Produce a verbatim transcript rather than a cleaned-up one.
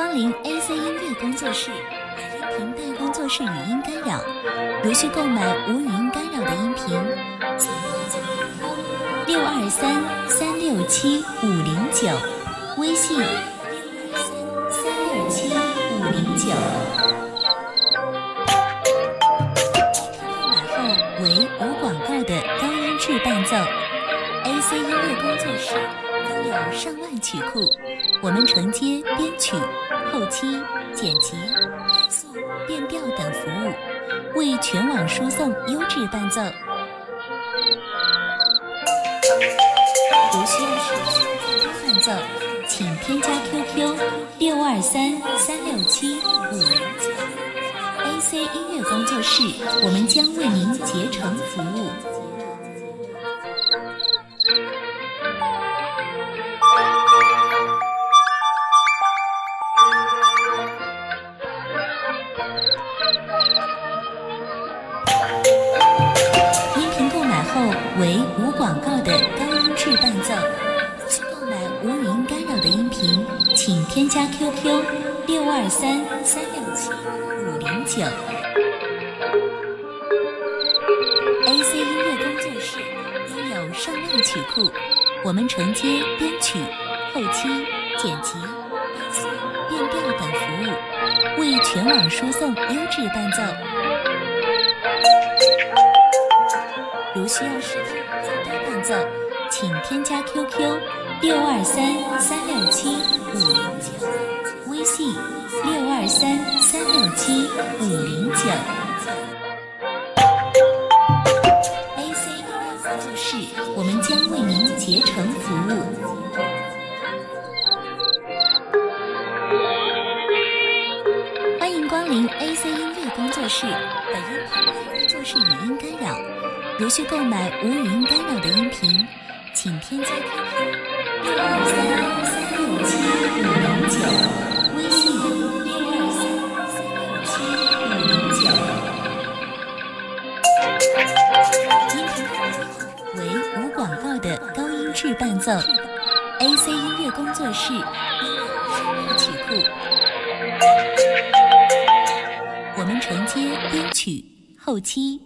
光临 A C 音乐工作室，本音频带工作室语音干扰，如需购买无语音干扰的音频，请拨打六二三三六七五零九，微信三六七五零九。购买后为无广告的高音质伴奏。A C 音乐工作室拥有上万曲库，我们承接编曲、后期、剪辑、配送、变调等服务，为全网输送优质伴奏。如需要使用更多伴奏，请添加 Q Q 六二三三六七五零九。A C 音乐工作室，我们将为您竭诚服务。音频购买后为无广告的高音质伴奏。需购买无语音干扰的音频，请添加 Q Q 六二三三六七五零九。A C 音乐工作室拥有上万曲库，我们承接编曲、后期、剪辑、配送、变调等服务，为全网输送优质伴奏。如需要使用更多伴奏，请添加 Q Q 六二三三六七五零九，微信六二三三六七五零九。A C 音乐工作室，我们将为您竭诚服务。欢迎光临 A C 音乐工作室，本音频带工作室语音干扰。如需购买无语音干扰的音频，请添加 Q Q 六二三三六七五零九，微信六二三三六七五零九。音频购买后为无广告的高音质伴奏。A C 音乐工作室拥有上万曲库，我们承接编曲、后期、